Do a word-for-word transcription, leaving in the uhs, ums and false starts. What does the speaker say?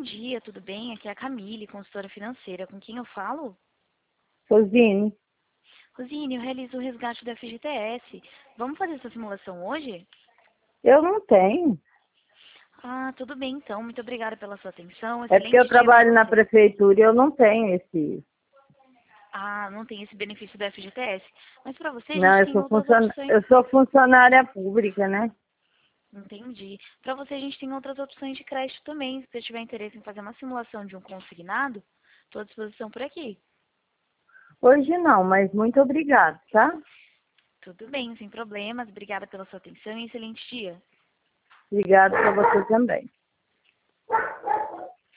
dia, tudo bem? Aqui é a Camille, consultora financeira. Com quem eu falo? Rosine, Rosine, eu realizo o resgate do F G T S. Vamos fazer essa simulação hoje? eu não tenho. Ah, tudo bem então. Muito obrigada pela sua atenção. É porque eu Excelente dia para trabalho na você. prefeitura e eu não tenho esse. Ah, não tem esse benefício do F G T S. Mas para você a Não, gente eu tem sou, outras funcion... opções. eu sou funcionária pública, né? Entendi. Para você a gente tem outras opções de crédito também. Se você tiver interesse em fazer uma simulação de um consignado, estou à disposição por aqui. Hoje não, mas muito obrigada, tá? Tudo bem, sem problemas. Obrigada pela sua atenção e excelente dia. Obrigada para você também.